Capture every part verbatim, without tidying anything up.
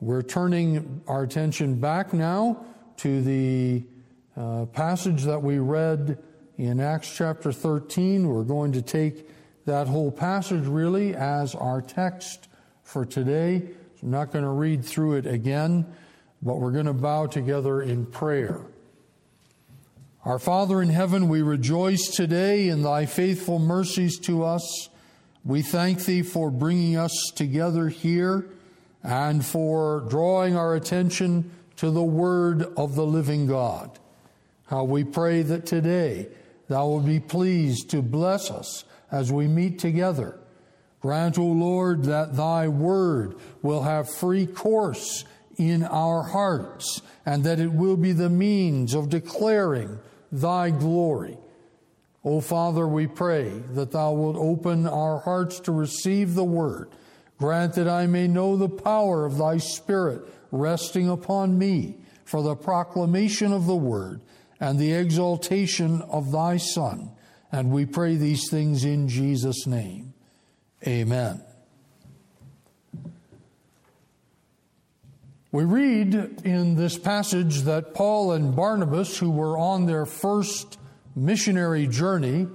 We're turning our attention back now to the uh, passage that we read in Acts chapter thirteen. We're going to take that whole passage really as our text for today. So I'm not going to read through it again, but we're going to bow together in prayer. Our Father in heaven, we rejoice today in thy faithful mercies to us. We thank thee for bringing us together here and for drawing our attention to the word of the living God. How we pray that today thou will be pleased to bless us as we meet together. Grant, O Lord, that thy word will have free course in our hearts, and that it will be the means of declaring thy glory. O Father, we pray that thou wilt open our hearts to receive the word. Grant that I may know the power of thy Spirit resting upon me for the proclamation of the word and the exaltation of thy Son. And we pray these things in Jesus' name. Amen. We read in this passage that Paul and Barnabas, who were on their first missionary journey,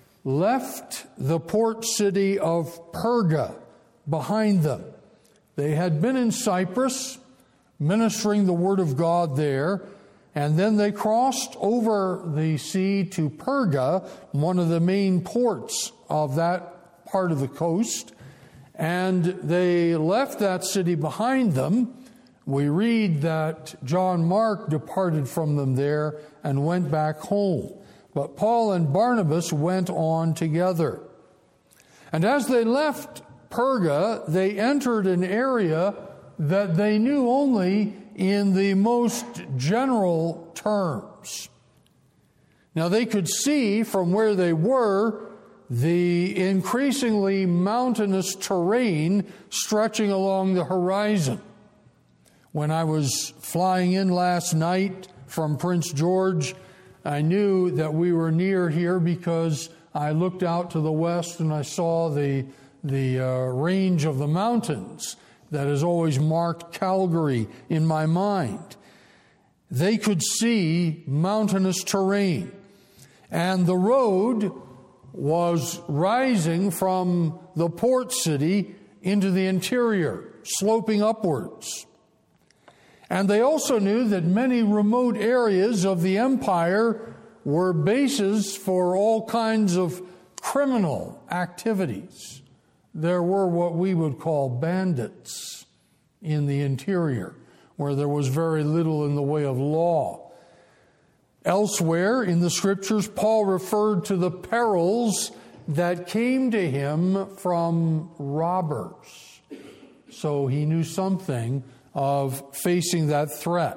left the port city of Perga behind them. They had been in Cyprus, ministering the word of God there, and then they crossed over the sea to Perga, one of the main ports of that part of the coast, and they left that city behind them. We read that John Mark departed from them there and went back home. But Paul and Barnabas went on together. And as they left Perga, they entered an area that they knew only in the most general terms. Now they could see from where they were the increasingly mountainous terrain stretching along the horizon. When I was flying in last night from Prince George, I knew that we were near here because I looked out to the west and I saw the, the uh, range of the mountains that has always marked Calgary in my mind. They could see mountainous terrain, and the road was rising from the port city into the interior, sloping upwards. And they also knew that many remote areas of the empire were bases for all kinds of criminal activities. There were what we would call bandits in the interior, where there was very little in the way of law. Elsewhere in the scriptures, Paul referred to the perils that came to him from robbers. So he knew something of facing that threat.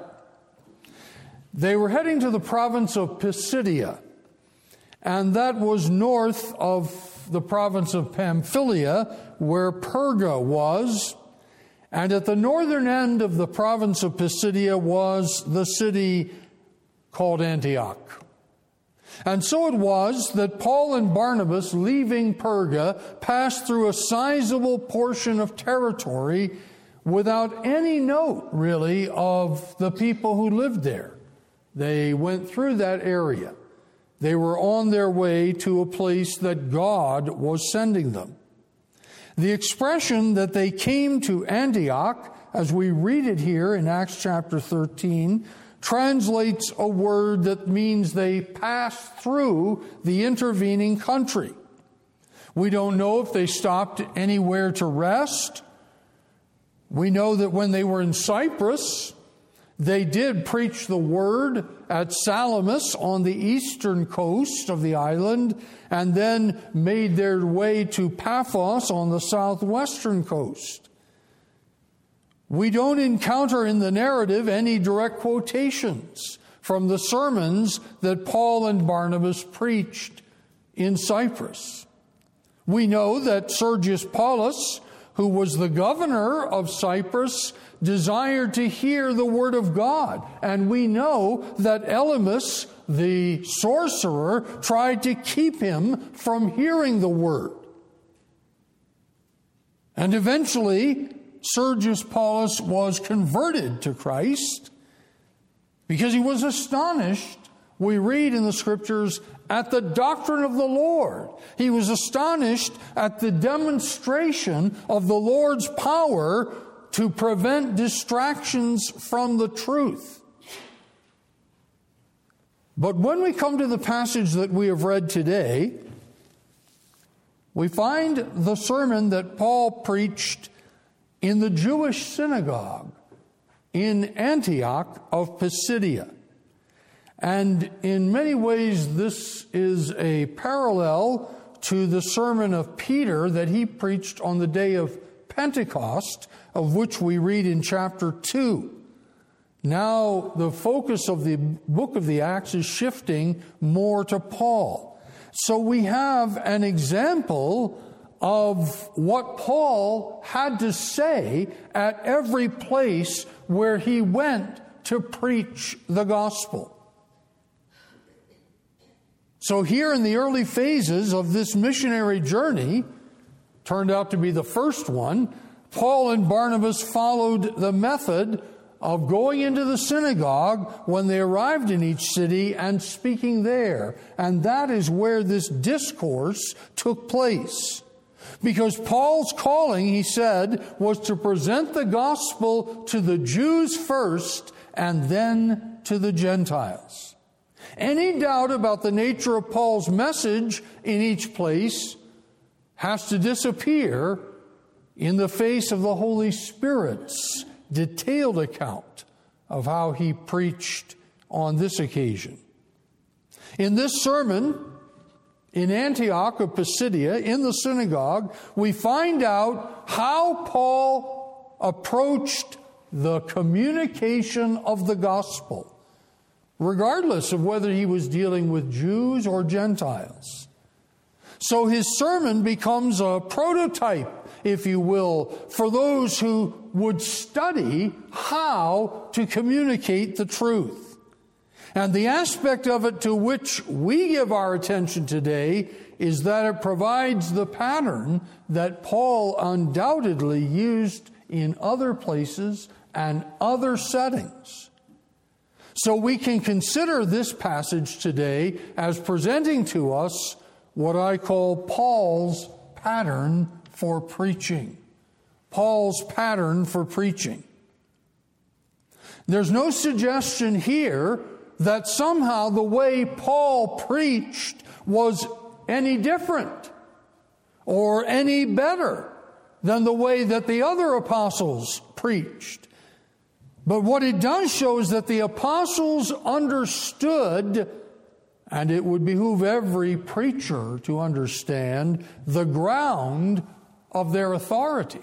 They were heading to the province of Pisidia, and that was north of the province of Pamphylia, where Perga was, and at the northern end of the province of Pisidia was the city called Antioch. And so it was that Paul and Barnabas, leaving Perga, passed through a sizable portion of territory without any note, really, of the people who lived there. They went through that area. They were on their way to a place that God was sending them. The expression that they came to Antioch, as we read it here in Acts chapter thirteen, translates a word that means they passed through the intervening country. We don't know if they stopped anywhere to rest. We know that when they were in Cyprus, they did preach the word at Salamis on the eastern coast of the island, and then made their way to Paphos on the southwestern coast. We don't encounter in the narrative any direct quotations from the sermons that Paul and Barnabas preached in Cyprus. We know that Sergius Paulus, who was the governor of Cyprus, desired to hear the word of God. And we know that Elymas, the sorcerer, tried to keep him from hearing the word. And eventually, Sergius Paulus was converted to Christ because he was astonished, we read in the Scriptures, at the doctrine of the Lord. He was astonished at the demonstration of the Lord's power to prevent distractions from the truth. But when we come to the passage that we have read today, we find the sermon that Paul preached in the Jewish synagogue in Antioch of Pisidia. And in many ways, this is a parallel to the sermon of Peter that he preached on the day of Pentecost, of which we read in chapter two. Now, the focus of the book of the Acts is shifting more to Paul. So we have an example of what Paul had to say at every place where he went to preach the gospel. So here in the early phases of this missionary journey, turned out to be the first one, Paul and Barnabas followed the method of going into the synagogue when they arrived in each city and speaking there. And that is where this discourse took place. Because Paul's calling, he said, was to present the gospel to the Jews first and then to the Gentiles. Any doubt about the nature of Paul's message in each place has to disappear in the face of the Holy Spirit's detailed account of how he preached on this occasion. In this sermon, in Antioch of Pisidia, in the synagogue, we find out how Paul approached the communication of the gospel, regardless of whether he was dealing with Jews or Gentiles. So his sermon becomes a prototype, if you will, for those who would study how to communicate the truth. And the aspect of it to which we give our attention today is that it provides the pattern that Paul undoubtedly used in other places and other settings. So we can consider this passage today as presenting to us what I call Paul's pattern for preaching. Paul's pattern for preaching. There's no suggestion here that somehow the way Paul preached was any different or any better than the way that the other apostles preached. But what it does show is that the apostles understood, and it would behoove every preacher to understand, the ground of their authority.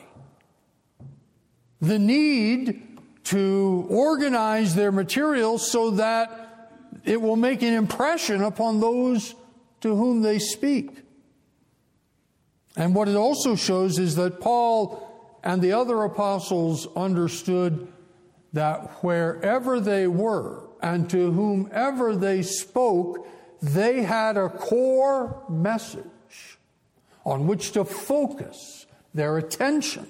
The need to organize their materials so that it will make an impression upon those to whom they speak. And what it also shows is that Paul and the other apostles understood that wherever they were and to whomever they spoke, they had a core message on which to focus their attention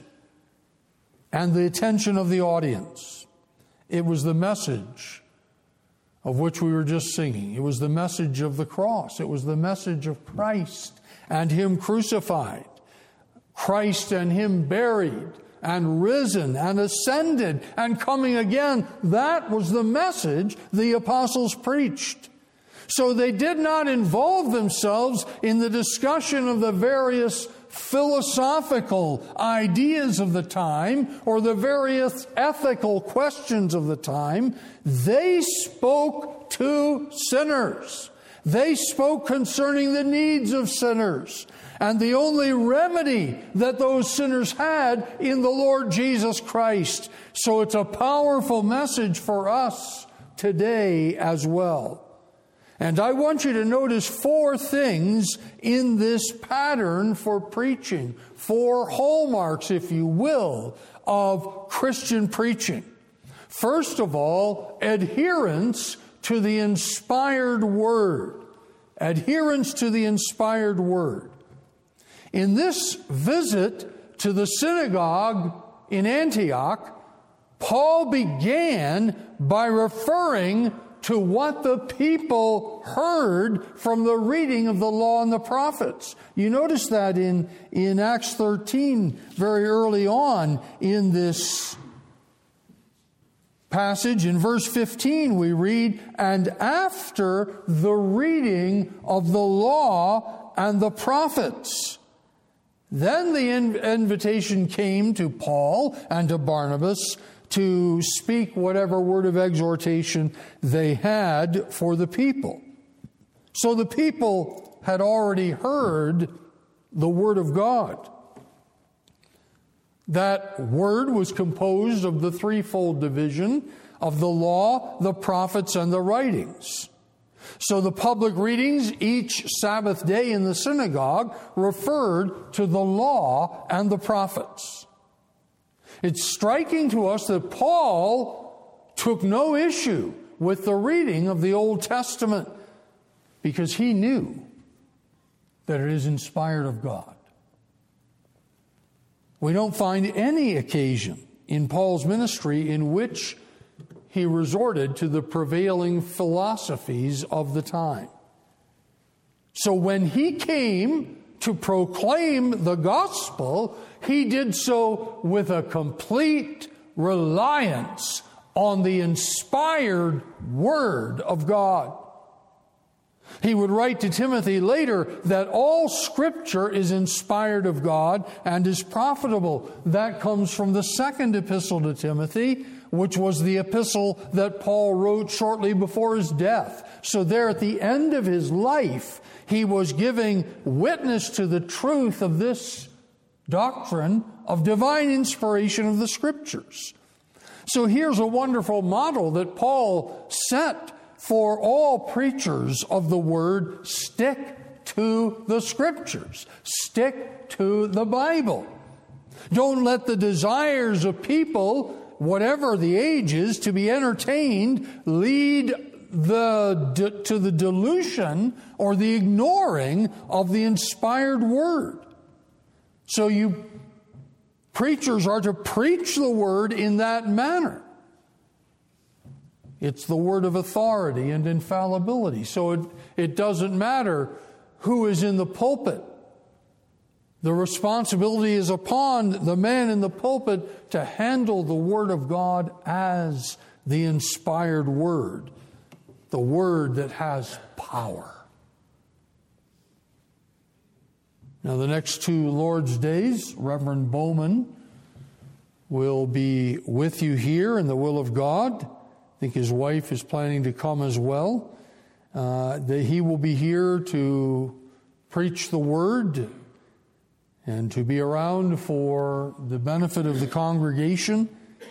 and the attention of the audience. It was the message of which we were just singing. It was the message of the cross. It was the message of Christ and Him crucified, Christ and Him buried and risen and ascended and coming again. That was the message the apostles preached. So they did not involve themselves in the discussion of the various philosophical ideas of the time or the various ethical questions of the time. They spoke to sinners. They spoke concerning the needs of sinners and the only remedy that those sinners had in the Lord Jesus Christ. So it's a powerful message for us today as well. And I want you to notice four things in this pattern for preaching, four hallmarks, if you will, of Christian preaching. First of all, adherence to the inspired word. Adherence to the inspired word. In this visit to the synagogue in Antioch, Paul began by referring to what the people heard from the reading of the law and the prophets. You notice that in, in Acts thirteen, very early on in this passage. In verse fifteen, we read, "And after the reading of the law and the prophets, then the invitation came to Paul and to Barnabas to speak whatever word of exhortation they had for the people." So the people had already heard the word of God. That word was composed of the threefold division of the law, the prophets, and the writings. So the public readings each Sabbath day in the synagogue referred to the law and the prophets. It's striking to us that Paul took no issue with the reading of the Old Testament because he knew that it is inspired of God. We don't find any occasion in Paul's ministry in which he resorted to the prevailing philosophies of the time. So when he came to proclaim the gospel, he did so with a complete reliance on the inspired Word of God. He would write to Timothy later that all Scripture is inspired of God and is profitable. That comes from the second epistle to Timothy, which was the epistle that Paul wrote shortly before his death. So there at the end of his life, he was giving witness to the truth of this doctrine of divine inspiration of the Scriptures. So here's a wonderful model that Paul set for all preachers of the Word: stick to the Scriptures. Stick to the Bible. Don't let the desires of people, whatever the age is, to be entertained, lead the to the dilution or the ignoring of the inspired Word. So you preachers are to preach the Word in that manner. It's the word of authority and infallibility. So it, it doesn't matter who is in the pulpit. The responsibility is upon the man in the pulpit to handle the Word of God as the inspired Word, the Word that has power. Now, the next two Lord's Days, Reverend Bowman will be with you here in the will of God. I think his wife is planning to come as well. Uh, that he will be here to preach the Word and to be around for the benefit of the congregation.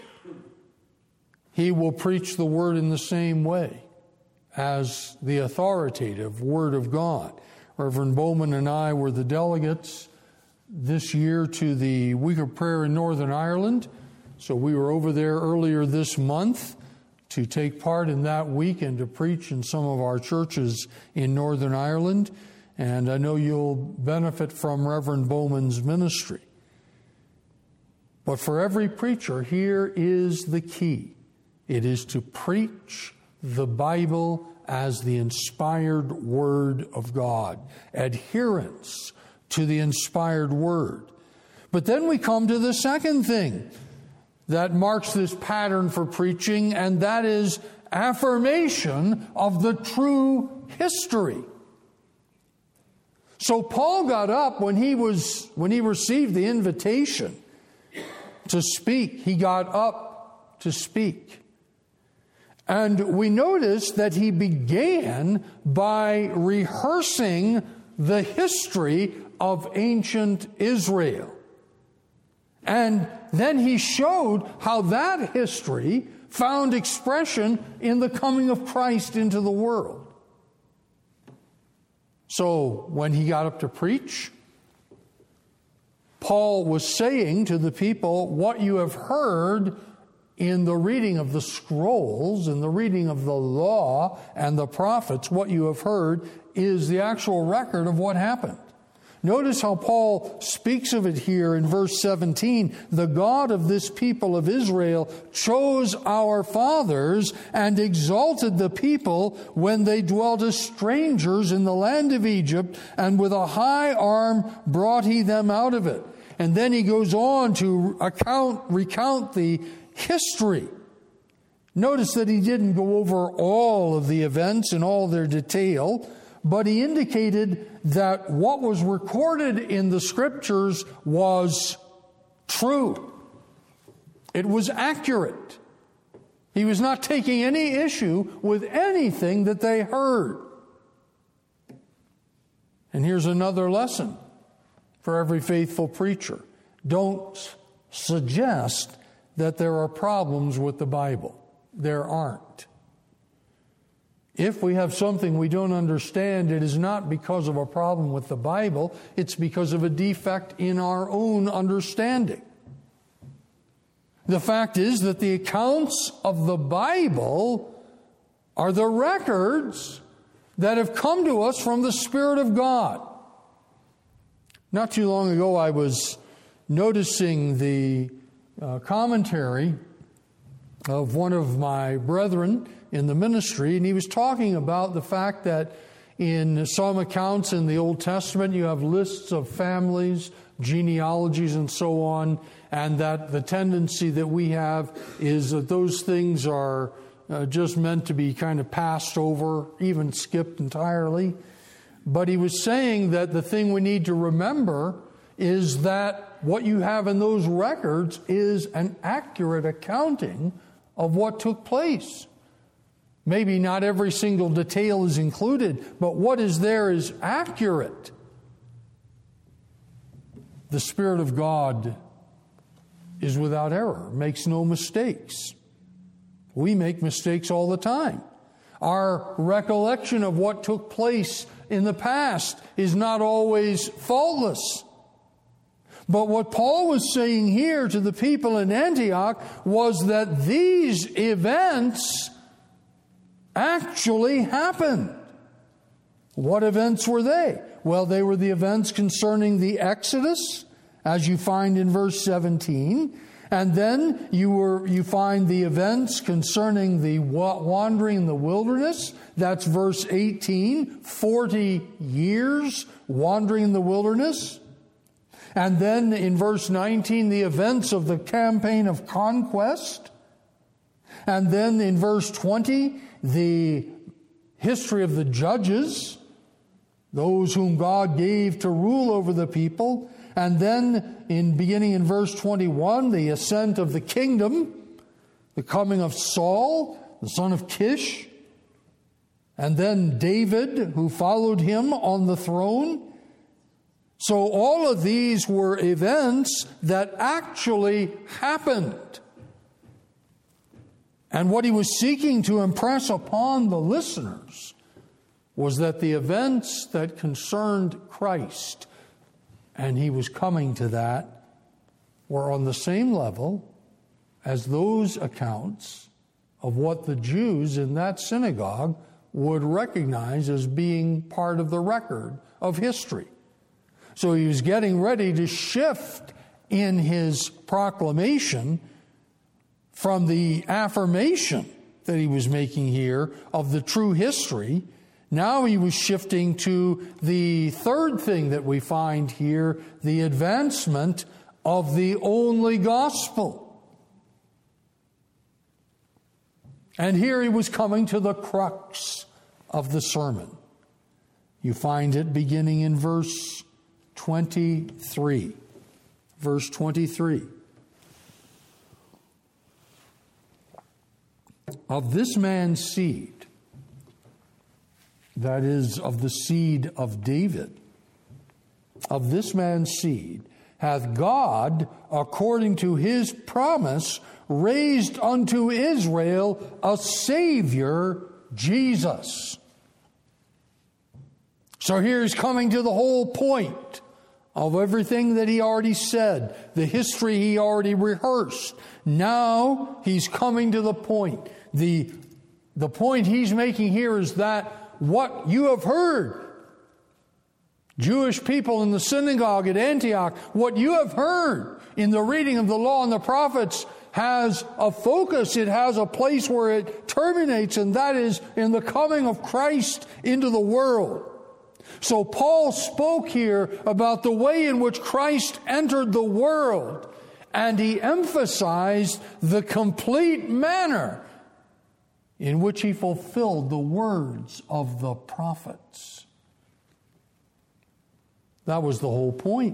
He will preach the Word in the same way as the authoritative Word of God. Reverend Bowman and I were the delegates this year to the Week of Prayer in Northern Ireland. So we were over there earlier this month to take part in that week and to preach in some of our churches in Northern Ireland. And I know you'll benefit from Reverend Bowman's ministry. But for every preacher, here is the key. It is to preach the Bible as the inspired Word of God. Adherence to the inspired Word. But then we come to the second thing that marks this pattern for preaching, and that is affirmation of the true history. So Paul got up when he was when he received the invitation to speak. He got up to speak. And we notice that he began by rehearsing the history of ancient Israel. And then he showed how that history found expression in the coming of Christ into the world. So when he got up to preach, Paul was saying to the people, what you have heard in the reading of the scrolls, in the reading of the law and the prophets, what you have heard is the actual record of what happened. Notice how Paul speaks of it here in verse seventeen. The God of this people of Israel chose our fathers and exalted the people when they dwelt as strangers in the land of Egypt, and with a high arm brought he them out of it. And then he goes on to account, recount the history. Notice that he didn't go over all of the events in all their detail, but he indicated that what was recorded in the Scriptures was true. It was accurate. He was not taking any issue with anything that they heard. And here's another lesson for every faithful preacher. Don't suggest that there are problems with the Bible. There aren't. If we have something we don't understand, it is not because of a problem with the Bible. It's because of a defect in our own understanding. The fact is that the accounts of the Bible are the records that have come to us from the Spirit of God. Not too long ago, I was noticing the uh, commentary of one of my brethren in the ministry, and he was talking about the fact that in some accounts in the Old Testament you have lists of families, genealogies, and so on, and that the tendency that we have is that those things are uh, just meant to be kind of passed over, even skipped entirely. But he was saying that the thing we need to remember is that what you have in those records is an accurate accounting of what took place. Maybe not every single detail is included, but what is there is accurate. The Spirit of God is without error, makes no mistakes. We make mistakes all the time. Our recollection of what took place in the past is not always faultless. But what Paul was saying here to the people in Antioch was that these events actually happened. What events were they? Well, they were the events concerning the Exodus, as you find in verse seventeen. And then you were you find the events concerning the wandering in the wilderness. That's verse eighteen, forty years wandering in the wilderness. And then in verse nineteen, the events of the campaign of conquest. And then in verse twenty, the history of the judges, those whom God gave to rule over the people. And then in beginning in verse twenty-one, the ascent of the kingdom, the coming of Saul, the son of Kish, and then David, who followed him on the throne. So all of these were events that actually happened. And what he was seeking to impress upon the listeners was that the events that concerned Christ, and he was coming to that, were on the same level as those accounts of what the Jews in that synagogue would recognize as being part of the record of history. So he was getting ready to shift in his proclamation from the affirmation that he was making here of the true history. Now he was shifting to the third thing that we find here, the advancement of the only gospel. And here he was coming to the crux of the sermon. You find it beginning in verse twenty-three. Verse twenty-three. Of this man's seed, that is, of the seed of David, of this man's seed, hath God, according to his promise, raised unto Israel a Savior, Jesus. So here he's coming to the whole point of everything that he already said, the history he already rehearsed. Now he's coming to the point. The, the point he's making here is that what you have heard Jewish people in the synagogue at Antioch, what you have heard in the reading of the law and the prophets has a focus. It has a place where it terminates, and that is in the coming of Christ into the world. So Paul spoke here about the way in which Christ entered the world, and he emphasized the complete manner in which he fulfilled the words of the prophets. That was the whole point.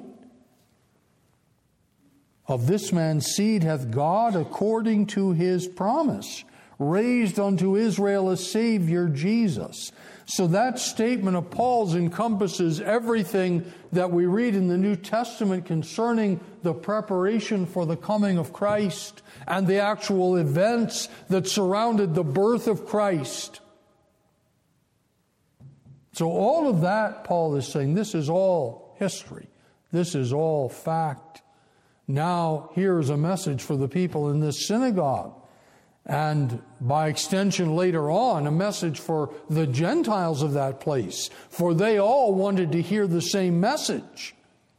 Of this man's seed hath God, according to his promise, raised unto Israel a Savior, Jesus. So that statement of Paul's encompasses everything that we read in the New Testament concerning the preparation for the coming of Christ and the actual events that surrounded the birth of Christ. So all of that, Paul is saying, this is all history. This is all fact. Now, here's a message for the people in this synagogue. And by extension, later on, a message for the Gentiles of that place. For they all wanted to hear the same message.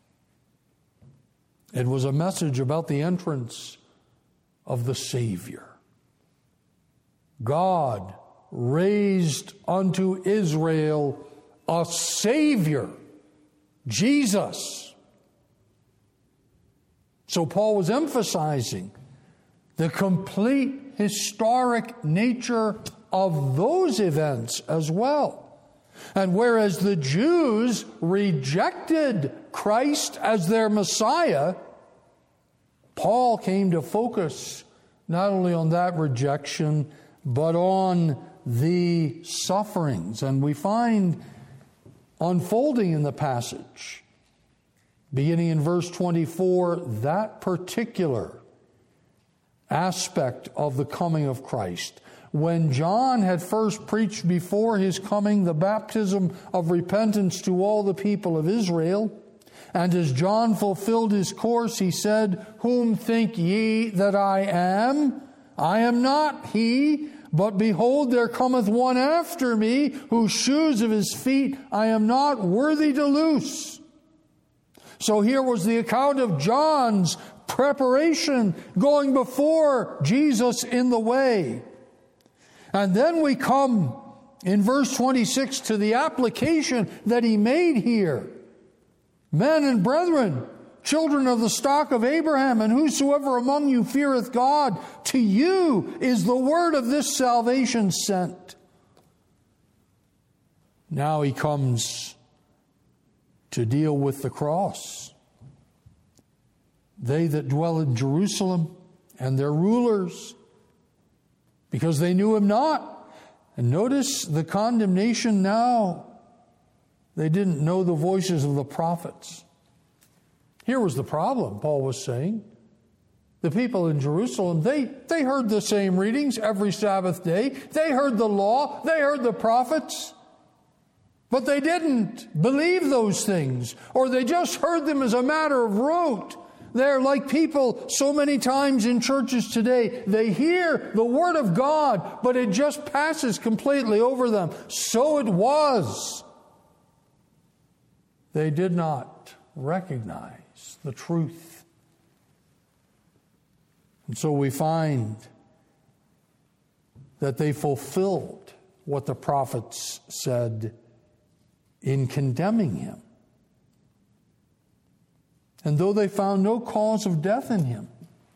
It was a message about the entrance of the Savior. God raised unto Israel a Savior, Jesus. So Paul was emphasizing the complete historic nature of those events as well. And whereas the Jews rejected Christ as their Messiah, Paul came to focus not only on that rejection, but on the sufferings. And we find unfolding in the passage, beginning in verse twenty-four, that particular aspect of the coming of Christ. When John had first preached before his coming the baptism of repentance to all the people of Israel, and as John fulfilled his course, he said, Whom think ye that I am? I am not he, but behold, there cometh one after me, whose shoes of his feet I am not worthy to loose. So here was the account of John's preparation going before Jesus in the way. And then we come in verse twenty-six to the application that he made here. Men and brethren, children of the stock of Abraham, and whosoever among you feareth God, to you is the word of this salvation sent. Now he comes to deal with the cross. They that dwell in Jerusalem and their rulers, because they knew him not. And notice the condemnation now. They didn't know the voices of the prophets. Here was the problem, Paul was saying. The people in Jerusalem, they, they heard the same readings every Sabbath day. They heard the law. They heard the prophets. But they didn't believe those things, or they just heard them as a matter of rote. They're like people so many times in churches today. They hear the Word of God, but it just passes completely over them. So it was. They did not recognize the truth. And so we find that they fulfilled what the prophets said in condemning him. And though they found no cause of death in him,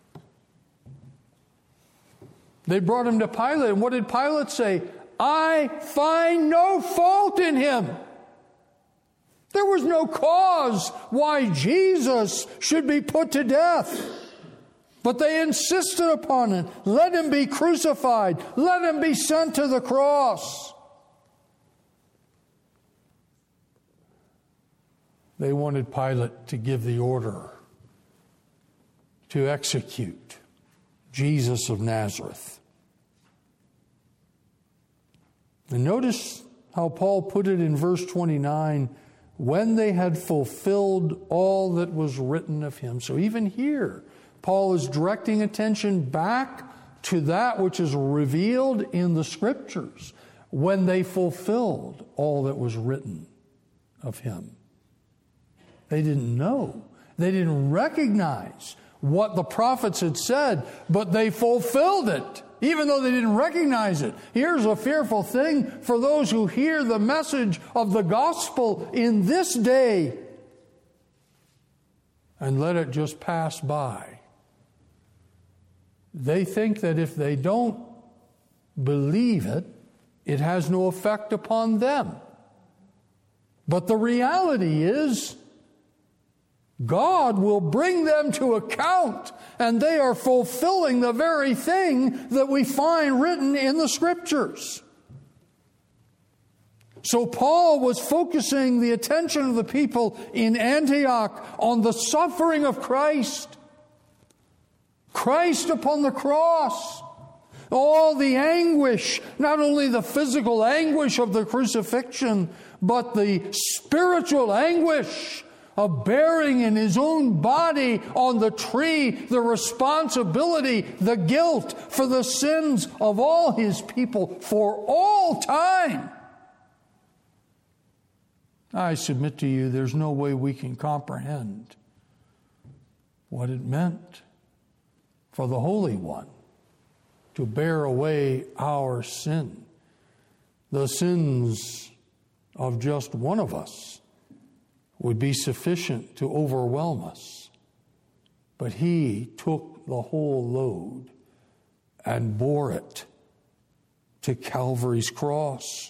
they brought him to Pilate. And what did Pilate say? I find no fault in him. There was no cause why Jesus should be put to death. But they insisted upon it. Let him be crucified. Let him be sent to the cross. They wanted Pilate to give the order to execute Jesus of Nazareth. And notice how Paul put it in verse twenty-nine, when they had fulfilled all that was written of him. So even here, Paul is directing attention back to that which is revealed in the Scriptures, when they fulfilled all that was written of him. They didn't know. They didn't recognize what the prophets had said, but they fulfilled it, even though they didn't recognize it. Here's a fearful thing for those who hear the message of the gospel in this day and let it just pass by. They think that if they don't believe it, it has no effect upon them. But the reality is, God will bring them to account, and they are fulfilling the very thing that we find written in the Scriptures. So Paul was focusing the attention of the people in Antioch on the suffering of Christ. Christ upon the cross. All the anguish, not only the physical anguish of the crucifixion, but the spiritual anguish of bearing in his own body on the tree the responsibility, the guilt for the sins of all his people for all time. I submit to you, there's no way we can comprehend what it meant for the Holy One to bear away our sin, the sins of just one of us would be sufficient to overwhelm us. But he took the whole load and bore it to Calvary's cross.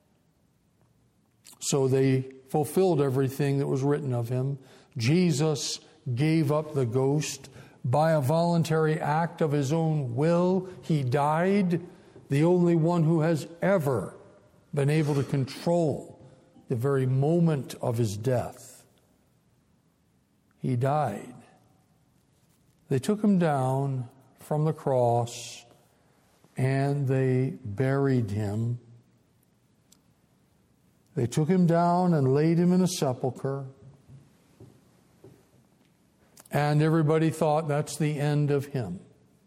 So they fulfilled everything that was written of him. Jesus gave up the ghost by a voluntary act of his own will. He died, the only one who has ever been able to control the very moment of his death. He died. They took him down from the cross and they buried him. They took him down and laid him in a sepulcher. And everybody thought that's the end of him.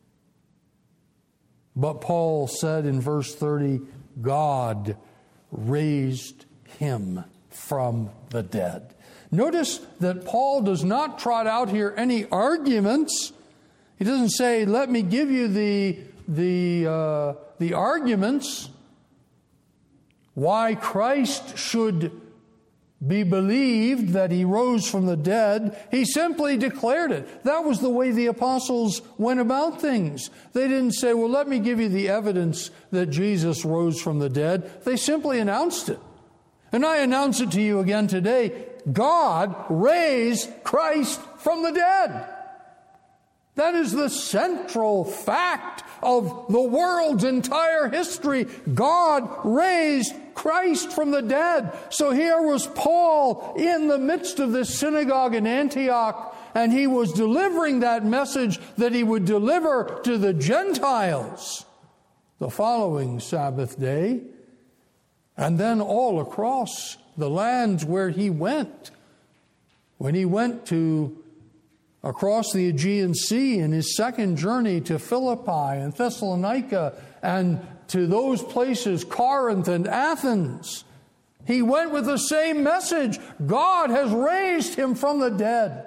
But Paul said in verse thirty, God raised him from the dead. Notice that Paul does not trot out here any arguments. He doesn't say, let me give you the, the, uh, the arguments why Christ should be believed that he rose from the dead. He simply declared it. That was the way the apostles went about things. They didn't say, well, let me give you the evidence that Jesus rose from the dead. They simply announced it. And I announce it to you again today. God raised Christ from the dead. That is the central fact of the world's entire history. God raised Christ from the dead. So here was Paul in the midst of this synagogue in Antioch, and he was delivering that message that he would deliver to the Gentiles the following Sabbath day, and then all across the lands where he went. When he went to across the Aegean Sea in his second journey to Philippi and Thessalonica and to those places, Corinth and Athens, he went with the same message. God has raised him from the dead.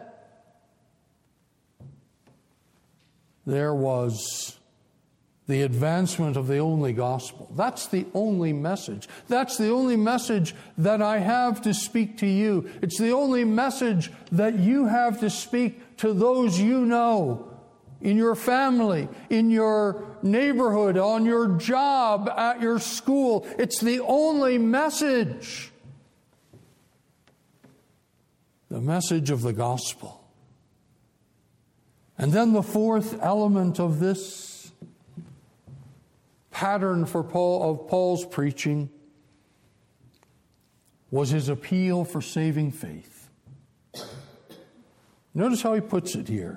There was the advancement of the only gospel. That's the only message. That's the only message that I have to speak to you. It's the only message that you have to speak to those you know, in your family, in your neighborhood, on your job, at your school. It's the only message. The message of the gospel. And then the fourth element of this pattern for Paul of Paul's preaching was his appeal for saving faith. Notice how he puts it here.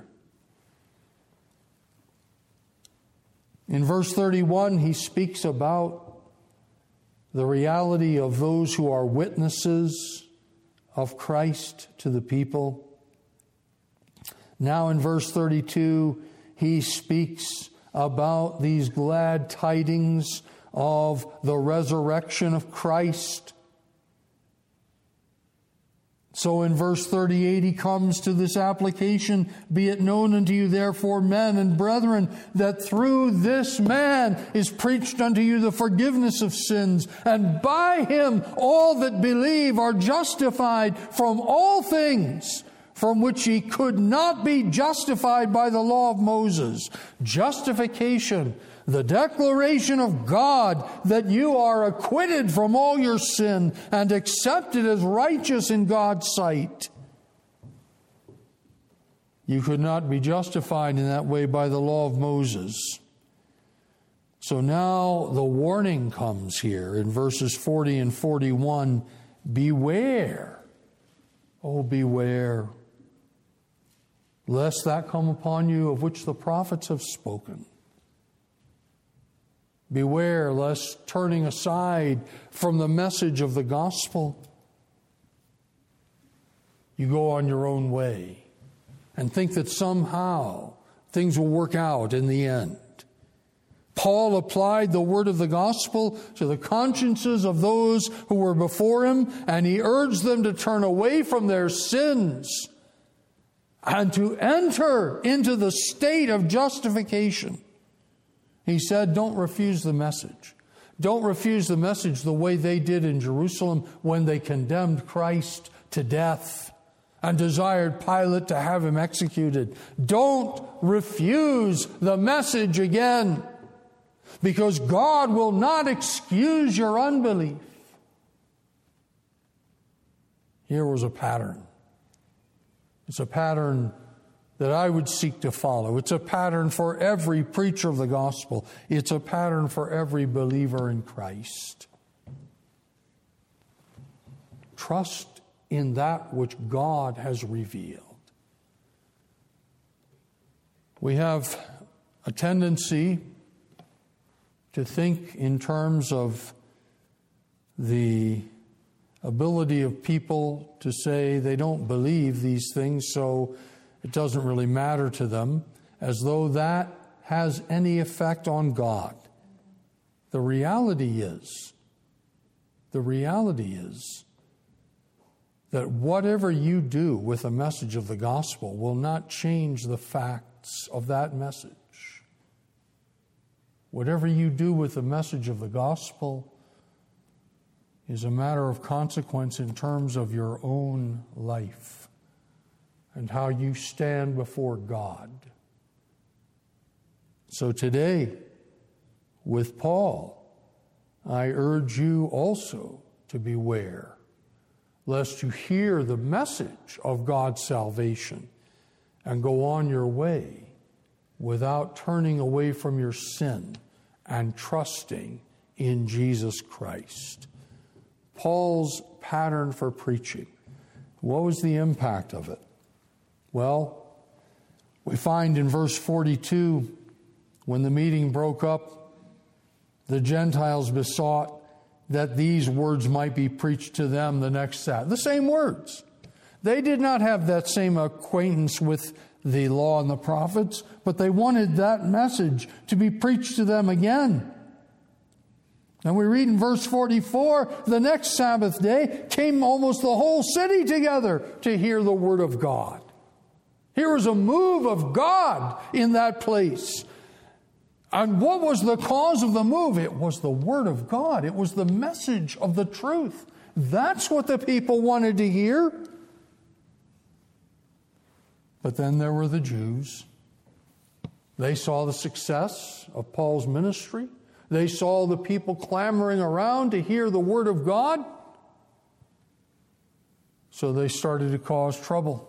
In verse thirty-one, he speaks about the reality of those who are witnesses of Christ to the people. Now in verse thirty-two, he speaks about these glad tidings of the resurrection of Christ. So in verse thirty-eight, he comes to this application. Be it known unto you, therefore, men and brethren, that through this man is preached unto you the forgiveness of sins, and by him all that believe are justified from all things from which ye could not be justified by the law of Moses. Justification, the declaration of God that you are acquitted from all your sin and accepted as righteous in God's sight. You could not be justified in that way by the law of Moses. So now the warning comes here in verses forty and forty-one. Beware, oh beware, lest that come upon you of which the prophets have spoken. Beware lest turning aside from the message of the gospel, you go on your own way and think that somehow things will work out in the end. Paul applied the word of the gospel to the consciences of those who were before him, and he urged them to turn away from their sins and to enter into the state of justification. He said, don't refuse the message. Don't refuse the message the way they did in Jerusalem when they condemned Christ to death and desired Pilate to have him executed. Don't refuse the message again, because God will not excuse your unbelief. Here was a pattern. It's a pattern that I would seek to follow. It's a pattern for every preacher of the gospel. It's a pattern for every believer in Christ. Trust in that which God has revealed. We have a tendency to think in terms of the ability of people to say they don't believe these things, so it doesn't really matter to them, as though that has any effect on God. The reality is, the reality is that whatever you do with the message of the gospel will not change the facts of that message. Whatever you do with the message of the gospel is a matter of consequence in terms of your own life and how you stand before God. So today, with Paul, I urge you also to beware, lest you hear the message of God's salvation and go on your way without turning away from your sin and trusting in Jesus Christ. Paul's pattern for preaching. What was the impact of it? Well, we find in verse forty-two, when the meeting broke up, the Gentiles besought that these words might be preached to them the next Sabbath. The same words. They did not have that same acquaintance with the law and the prophets, but they wanted that message to be preached to them again. And we read in verse forty-four, the next Sabbath day came almost the whole city together to hear the word of God. Here was a move of God in that place. And what was the cause of the move? It was the word of God. It was the message of the truth. That's what the people wanted to hear. But then there were the Jews. They saw the success of Paul's ministry. They saw the people clamoring around to hear the word of God. So they started to cause trouble.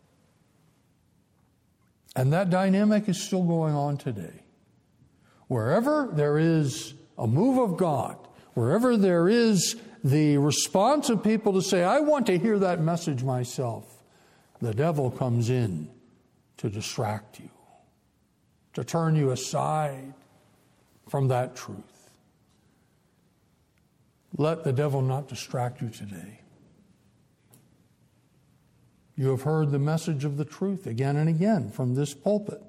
And that dynamic is still going on today. Wherever there is a move of God, wherever there is the response of people to say, I want to hear that message myself, the devil comes in to distract you, to turn you aside from that truth. Let the devil not distract you today. You have heard the message of the truth again and again from this pulpit.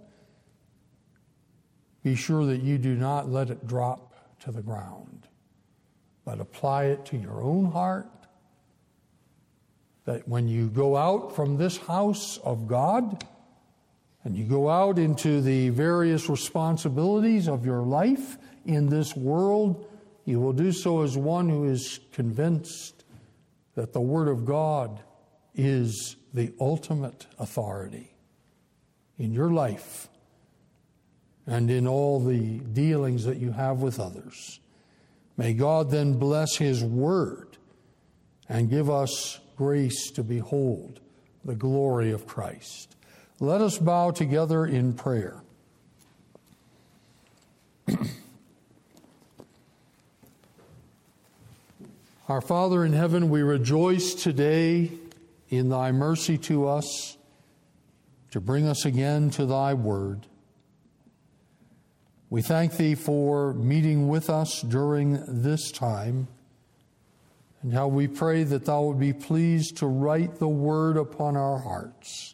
Be sure that you do not let it drop to the ground, but apply it to your own heart, that when you go out from this house of God and you go out into the various responsibilities of your life in this world, you will do so as one who is convinced that the Word of God is the ultimate authority in your life and in all the dealings that you have with others. May God then bless His Word and give us grace to behold the glory of Christ. Let us bow together in prayer. Our Father in heaven, we rejoice today in Thy mercy to us to bring us again to Thy Word. We thank Thee for meeting with us during this time, and how we pray that Thou would be pleased to write the Word upon our hearts.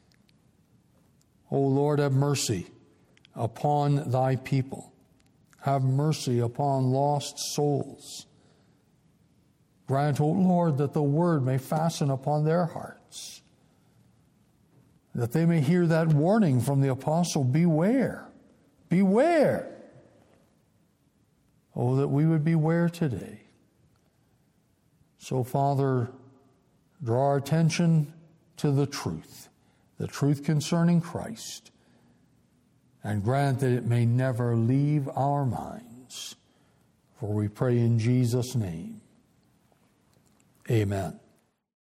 O Lord, have mercy upon Thy people. Have mercy upon lost souls. Grant, O Lord, that the Word may fasten upon their hearts, that they may hear that warning from the apostle, beware, beware. Oh, that we would beware today. So, Father, draw our attention to the truth, the truth concerning Christ, and grant that it may never leave our minds. For we pray in Jesus' name. Amen.